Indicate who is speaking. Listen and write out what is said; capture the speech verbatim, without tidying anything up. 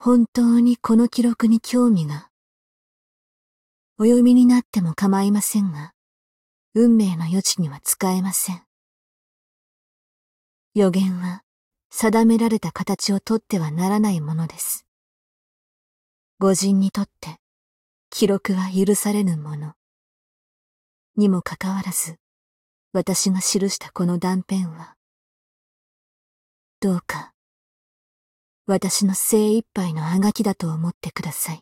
Speaker 1: 本当にこの記録に興味が。お読みになっても構いませんが、運命の余地には使えません。予言は定められた形をとってはならないものです。御人にとって記録は許されぬもの。にもかかわらず、私が記したこの断片は、どうか私の精一杯のあがきだと思ってください。